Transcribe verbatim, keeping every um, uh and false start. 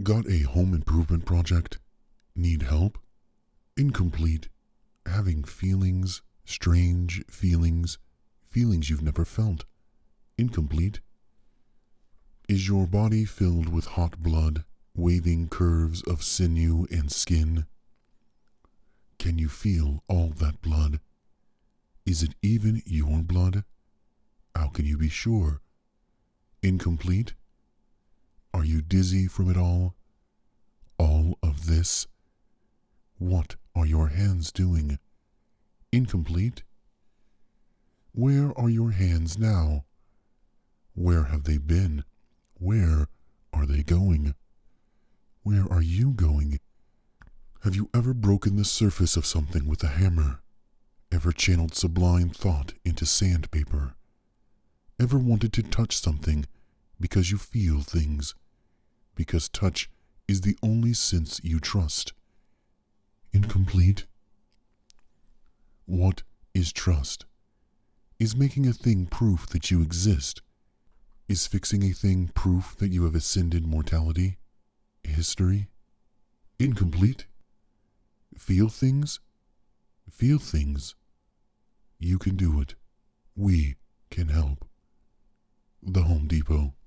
Got a home improvement project? Need help? Incomplete. Having feelings, strange feelings, feelings you've never felt. Incomplete. Is your body filled with hot blood, waving curves of sinew and skin? Can you feel all that blood? Is it even your blood? How can you be sure? Incomplete. Are you dizzy from it all? All of this? What are your hands doing? Incomplete. Where are your hands now? Where have they been? Where are they going? Where are you going? Have you ever broken the surface of something with a hammer? Ever channeled sublime thought into sandpaper? Ever wanted to touch something because you feel things? Because touch is the only sense you trust. Incomplete. What is trust? Is making a thing proof that you exist? Is fixing a thing proof that you have ascended mortality? History? Incomplete. Feel things? Feel things. You can do it. We can help. The Home Depot.